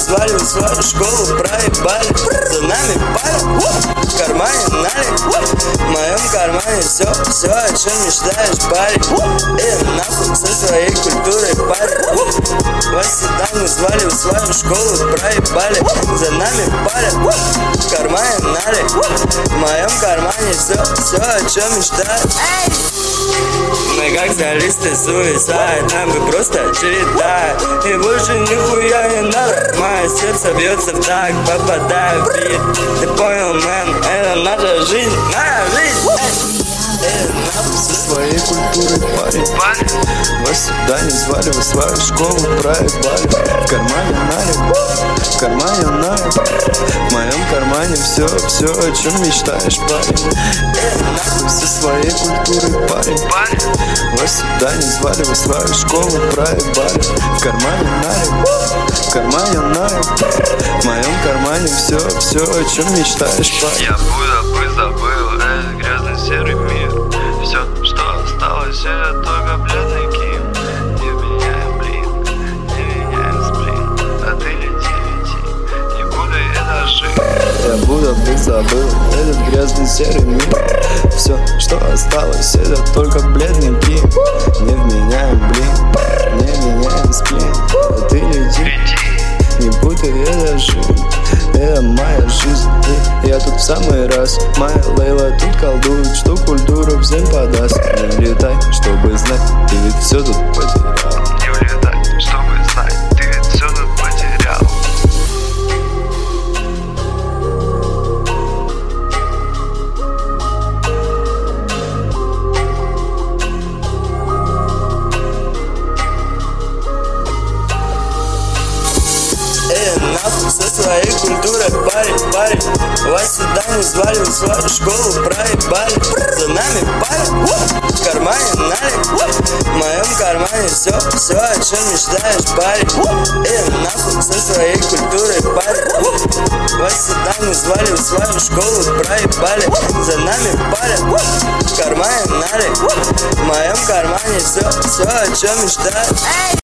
звали в свою школу, проебали. За нами парень, в кармане налик, в моем кармане все, о чем мечтаешь, парень. Нахуй со своей культурой, парень. Вас сюда не звали в свою школу, проебали. За нами парень, в кармане налик, в моем кармане все, о чем мечтаешь. Мы как солисты суицид, нам бы просто череда. И больше нихуя не надо, мое сердце бьется в такт, попадаю в бит. Ты понял, мэн, это наша жизнь, Нахуй со своей культурой, парень. Вас сюда не звали в свою школу, проебали. В кармане налик, в кармане налик, в моем кармане все, о чем мечтаешь, парень. Нахуй со своей культурой, парень. Вас сюда не звали в свою школу, проебали. В кармане налик, в кармане налик, в моем кармане все, о чем мечтаешь, парень. Я будто забыл этот грязный серый мир. Все, что осталось, это только бледный ким. Не меняем блин, не меняем сплин. А ты лети, не буду это жить. Я будто бы забыл этот грязный серый мир. Все, что осталось, это только бледный ким. Не вменяем блин, не меняем сплин. А ты лети, не путай это жизнь. Это моя жизнь, и я тут в самый раз. Моя Лейла тут колдует, что культура всем подаст. Не влетай, чтобы знать, ты ведь все тут потерял. Не улетай, чтобы знать, ты ведь все тут потерял. Нахуй со своей культурой, парень. Вас сюда не звали в свою школу, проебали. За нами парень, в кармане налик, в моем кармане все, о чем мечтаешь, парень. Нахуй со своей культурой, парень. Вас сюда не звали в свою школу, проебали. За нами парень, в кармане налик, в моем кармане все, о чем мечтаешь.